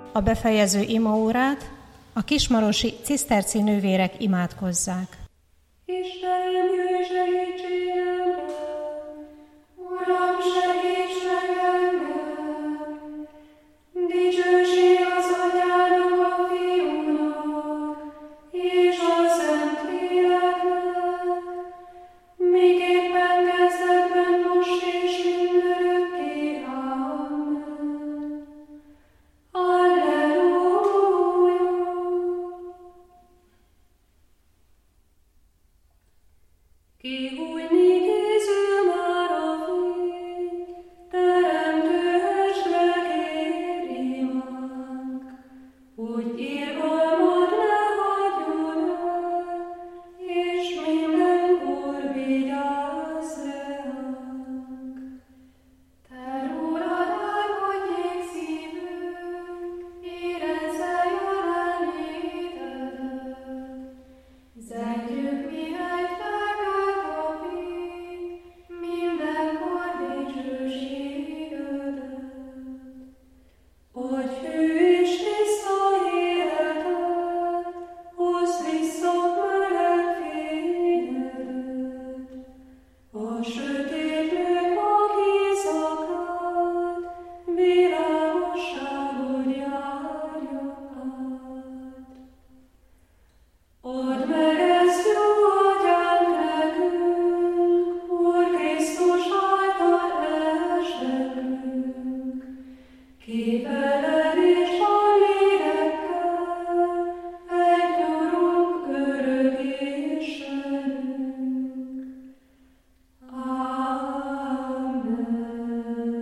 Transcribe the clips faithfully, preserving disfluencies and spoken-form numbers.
a befejező imaórát a kismarosi ciszterci nővérek imádkozzák. Istenem, jöjj segítségemre! Uram, segíts meg engem! Dicsőség az Atyának, a Fiúnak, és a Szentléleknek, miképpen kezdetben, most és mindörökké. Amen. Alleluja! Kihújni készül már a fény, teremtő estre kér imánk, hogy irgalmad ne hagyjon el, és mindenkor vigyázz ránk. Te rólad álmodjék szívünk, érezze jelenlétedet, zengjük mihegy felkelt a fény, mindenkor dicsőségedet. Adj hű és tiszta életet, hozd vissza meleg fényedet, a sötétlők mag éjszakát, világosságod járja át. Add meg ezt jó atyánk nekünk, Úr Krisztus által esdekünk, képeled és a lélekkel, egy Urunk örök Istenünk. Amen.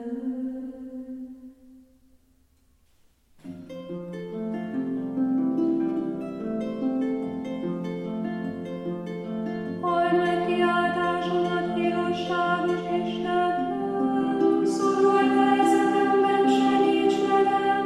Halld meg kiáltásomat, igazságos Istenem, szorult helyzetemben segíts velem,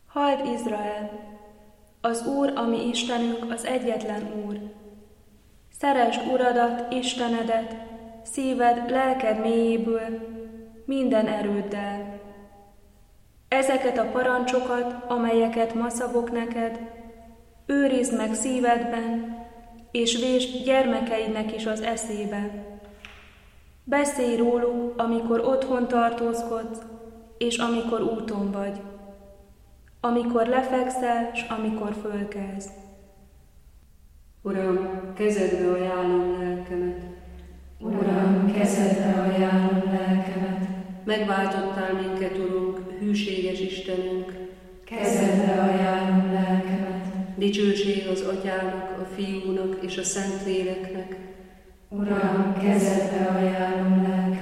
Halld Izrael! Az Úr, ami Istenünk, az egyetlen Úr. Szeresd Uradat, Istenedet, szíved, lelked mélyéből, minden erőddel. Ezeket a parancsokat, amelyeket ma szabok neked, őrizd meg szívedben, és vésd gyermekeidnek is az eszébe. Beszélj róluk, amikor otthon tartózkodsz, és amikor úton vagy, amikor lefekszel, s amikor fölkelsz. Uram, kezedbe ajánlom lelkemet. Uram, kezedbe ajánlom lelkemet. Megváltottál minket, Urunk, hűséges Istenünk. Kezedbe ajánlom lelkemet. Dicsőség az Atyának, a Fiúnak és a Szentléleknek. Uram, kezedbe ajánlom lelkemet.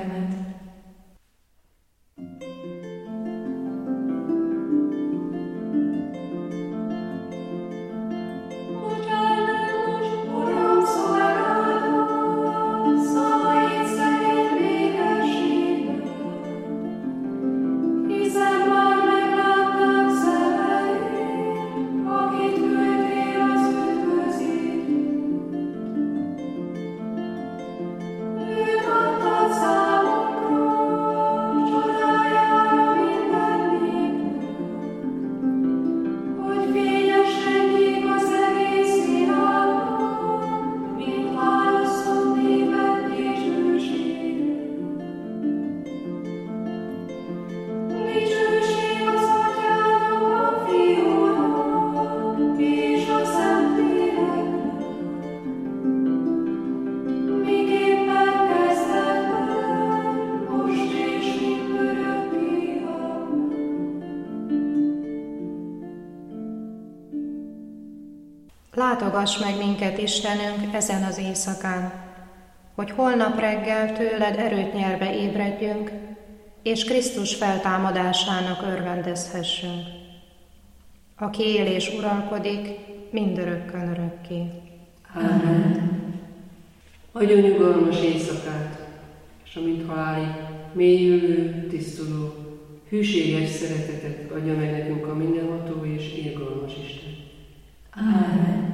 Látogass meg minket, Istenünk, ezen az éjszakán, hogy holnap reggel tőled erőt nyerve ébredjünk, és Krisztus feltámadásának örvendezhessünk, aki él és uralkodik mindörökkön örökké. Amen. Adjon nyugalmas éjszakát, és amint halálig mélyülő, tisztuló, hűséges szeretetet adja meg nekünk a mindenható és irgalmas Isten. Amen.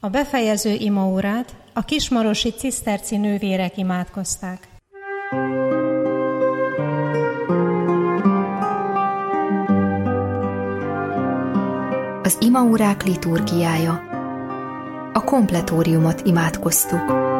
A befejező imaórát a kismarosi ciszterci nővérek imádkozták. Az imaórák liturgiája. A kompletóriumot imádkoztuk.